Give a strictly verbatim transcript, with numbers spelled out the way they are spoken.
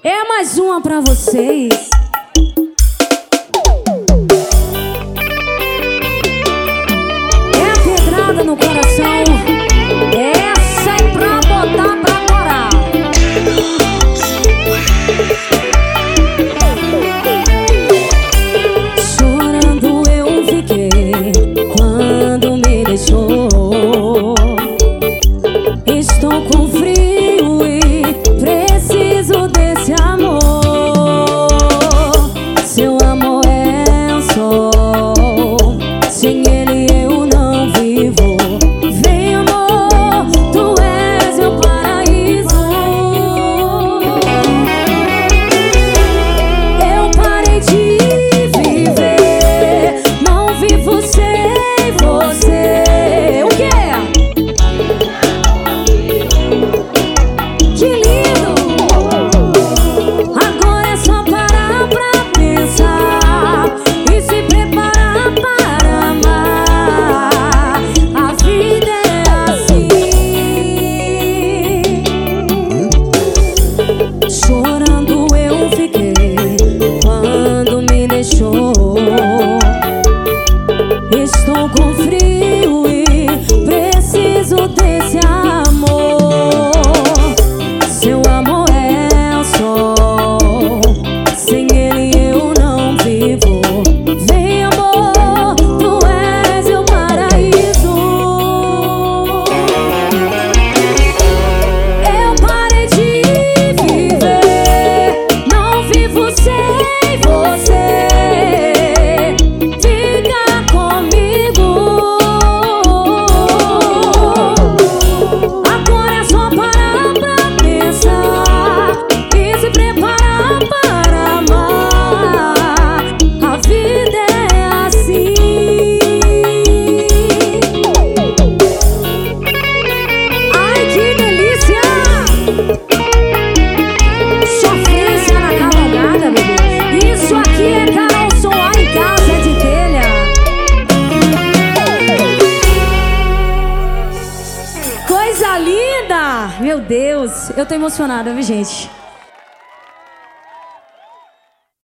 É mais uma pra vocês. É a pedrada no coração. Essa é pra botar pra morar. Chorando eu fiquei quando me deixou. Estou com frio e preciso desse amor. Seu amor é o sol, sem ele eu não vivo. Vem amor, tu és meu paraíso. Eu parei de viver, não vivo sem você. O que é? Que lindo! Agora é só parar pra pensar e se preparar para amar. A vida é assim. Chorando eu fiquei quando me deixou. Estou com frio e preciso desse amor. Seu amor é o sol, sem ele eu não vivo. Vem amor, tu és meu paraíso. Eu parei de viver, não vivo sem você. Fica comigo. Agora é só parar pra pensar e se preparar para amar. A vida é assim. Ai, que delícia! Sofrência na cavalgada, bebê. Isso aqui é Carol Som lá em casa de telha. Coisa linda! Meu Deus, eu tô emocionada, viu, gente?